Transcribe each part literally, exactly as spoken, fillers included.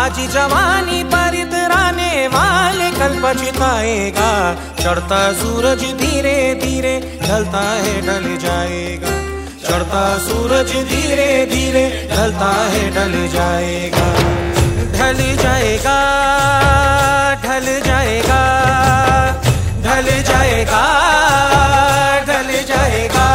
आज जवानी पर इतराने वाले कल पछताएगा। चढ़ता सूरज धीरे धीरे ढलता है ढल जाएगा। चढ़ता सूरज धीरे धीरे ढलता है ढल जाएगा। ढल जाएगा ढल जाएगा ढल जाएगा ढल जाएगा।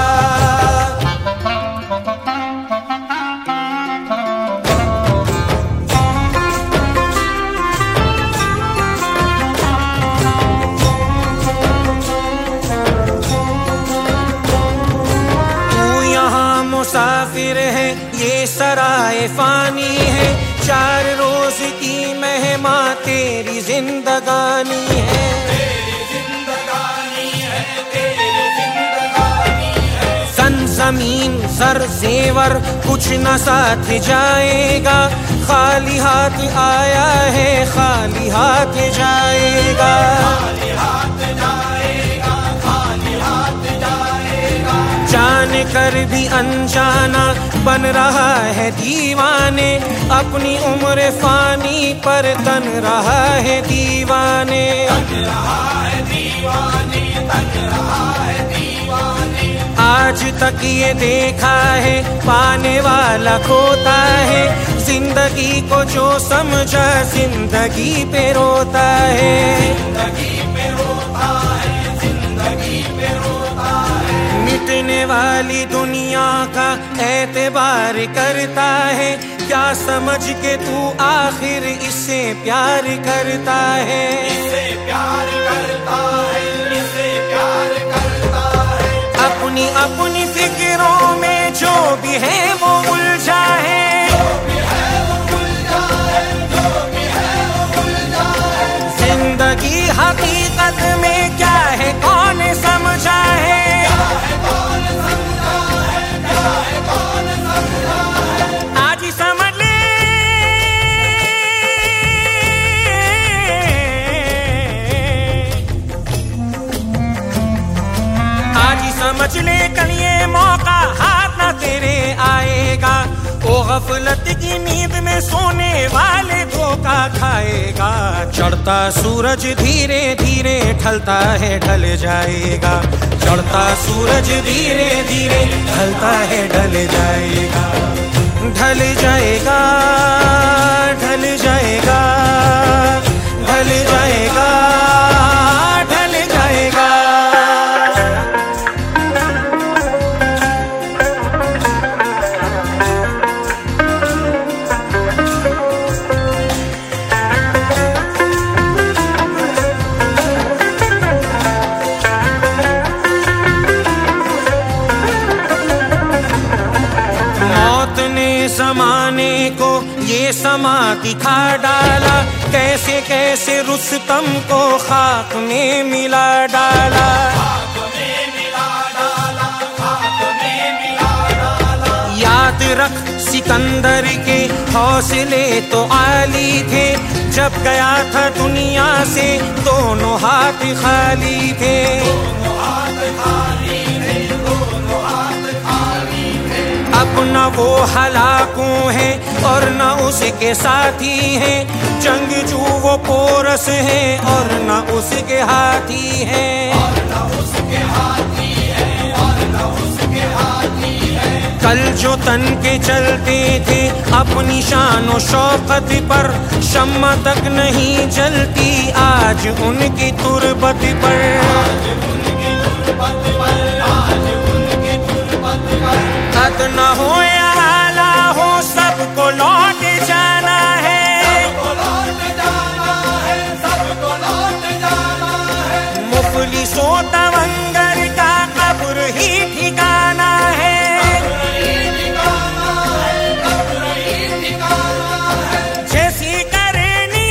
मुसाफिर है ये सराय फानी है। चार रोज की मेहमा तेरी जिंदगानी है। तेरी जिंदगानी है तेरी जिंदगानी है। सन जमीन सर जेवर कुछ न साथ जाएगा। खाली हाथ आया है खाली हाथ जाएगा। खाली हाथ जाएगा खाली हाथ जाएगा। जान कर भी अनजाना बन रहा है दीवाने। अपनी उम्र फानी पर तन रहा है दीवाने। तन रहा है दीवाने तन रहा है दीवाने। आज तक ये देखा है पाने वाला खोता है। जिंदगी को जो समझा जिंदगी पे रोता है। जिंदगी पे रोता है जिंदगी पे रोता है। मिटने वाली दुनिया का एतबार करता है। क्या समझ के तू आखिर इससे प्यार करता है। इससे प्यार करता है इससे प्यार करता है। अपनी अपनी फिक्रों में जो भी है वो उलझा है। जो भी है वो उलझा है जो भी है वो उलझा है। जिंदगी हकीकत में क्या है कौन समझा है। आज ही समझ ले आज ही समझ ले कल ये मौका हाथ ना तेरे आएगा। ओ गफलत की नींद में सोने वाले धोखा खाएगा। चढ़ता सूरज धीरे धीरे ढलता है ढल जाएगा। चढ़ता सूरज धीरे धीरे ढलता है ढल जाएगा। ढल जाएगा ढल जाएगा ढल जाएगा ढल जाएगा। ज़माने को ये समा दिखा डाला। कैसे कैसे रुस्तम को खाक में मिला डाला। खाक में मिला डाला खाक में मिला डाला। याद रख सिकंदर के हौसले तो आली थे। जब गया था दुनिया से दोनों हाथ खाली थे। दोनों हाथ खाली थे दोनों हाथ खाली थे। अब न वो हलाकों है और न उसके साथी है। जंगजू वो पोरस है और न उसके हाथी है। और न उसके हाथी है और न उसके हाथी है। कल जो तन के चलते थे अपनी शान और शौकत पर शम्मा तक नहीं जलती आज उनकी तुरबत पर। आज उनकी तुरबत पर आज उनकी तुरबत पर। न हो या आला हो सबको लौट जाना है। सबको लौट जाना है सबको लौट जाना है। मुफलिसों तवंगर का कब्र ही ठिकाना है। कब्र ही ठिकाना है कब्र ही ठिकाना है। जैसी करनी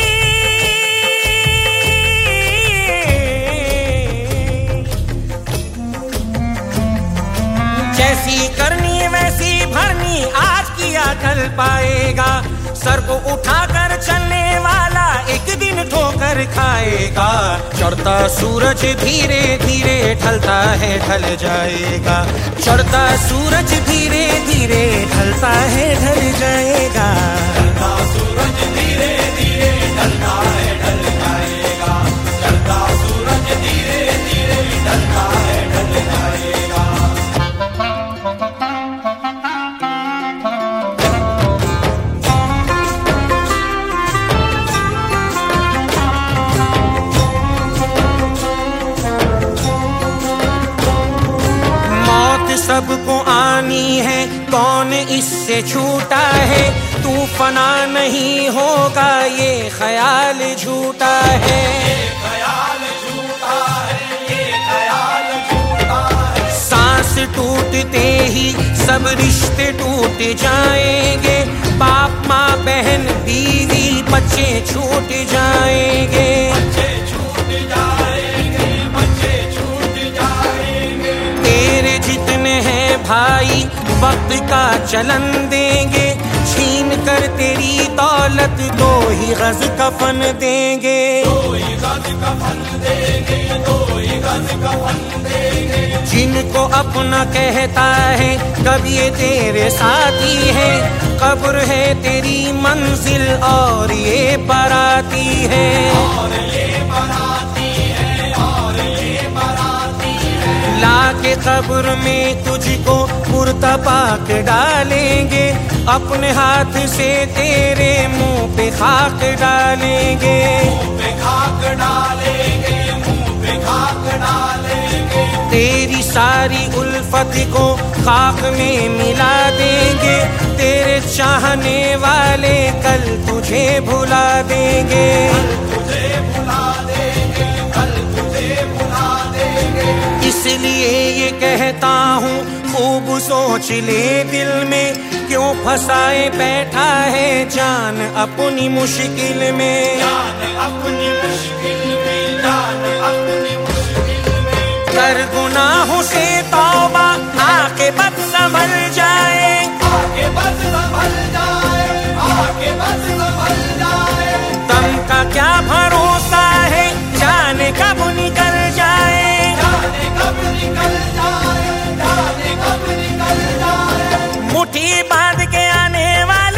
जैसी करनी वैसी भरनी आज किया कल पाएगा। सर को उठाकर चलने वाला एक दिन ठोकर खाएगा। चढ़ता सूरज धीरे धीरे ढलता है ढल जाएगा। चढ़ता सूरज धीरे धीरे ढलता है ढल जाएगा। चढ़ता सूरज धीरे धीरे ढलता है ढल जाएगा। चढ़ता सूरज धीरे धीरे ढलता है ढल जाएगा। सबको आनी है, कौन इससे छूटा है। तू फना नहीं होगा, ये ख्याल झूठा है। ये ख्याल झूठा है, ये ख्याल झूठा है। सांस टूटते ही सब रिश्ते टूट जाएंगे। बाप माँ बहन बीवी बच्चे छूट जाएंगे। बच्चे छूट जाएंगे, बच्चे छूट जाएंगे। तेरे जितने हैं भाई वक्त का चलन देंगे। छीन कर तेरी दौलत दो ही गज कफन देंगे। दो ही गज कफन देंगे, दो ही गज कफन देंगे। जिनको अपना कहता है कब ये तेरे साथी है। कब्र है तेरी मंजिल और ये बाराती है। और ये बाराती है, और ये बाराती है। लाके कब्र में तुझको कुर्ता पाक डालेंगे। अपने हाथ से तेरे मुंह पे खाक डालेंगे। मुंह पे खाक डालेंगे, मुंह पे खाक डालेंगे। तेरी सारी उल्फत को खाक में मिला देंगे। तेरे चाहने वाले कल तुझे भुला देंगे। तुझे भुला देंगे, कल तुझे भुला देंगे। इसलिए ये कहता हूँ खूब सोच ले दिल में। क्यों फंसाए बैठा है जान अपनी मुश्किल में। जान अपनी मुश्किल में, जान अपनी मुश्किल में। कर गुनाहों से तौबा, आके बद संभल जाए। आगे बस संभल जाए, आगे बस संभल जाए। दम का क्या भरोसा है, जाने कब निकल जाए। जाने कब निकल जाए, जाने कब निकल जाए। मुट्ठी बांध के आने वाले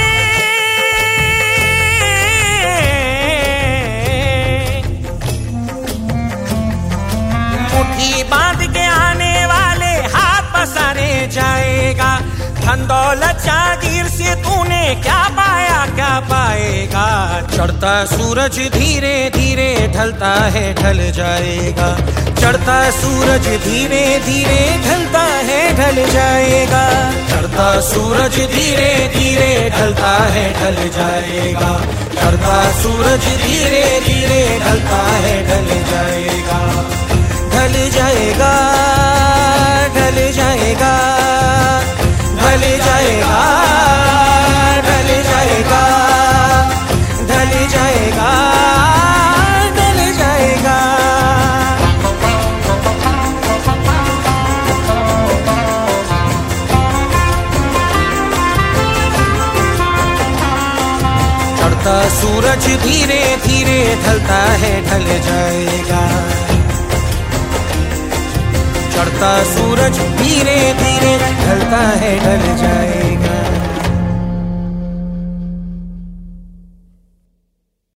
मुट्ठी बांध के आने वाले हाथ पसारे जाएगा। धन दौलत जागीर से तूने क्या पाया क्या पाएगा। चढ़ता सूरज धीरे धीरे ढलता है ढल जाएगा। चढ़ता सूरज धीरे धीरे ढलता है ढल जाएगा। चढ़ता सूरज धीरे धीरे ढलता है ढल जाएगा। चढ़ता सूरज धीरे धीरे ढलता है ढल जाएगा। ढल जाएगा, ढल जाएगा, ढल जाएगा, ढल जाएगा, ढल जाएगा, ढल जाएगा। चढ़ता सूरज धीरे धीरे ढलता है ढल जाएगा। चढ़ता सूरज धीरे धीरे ढलता है ढल जाएगा।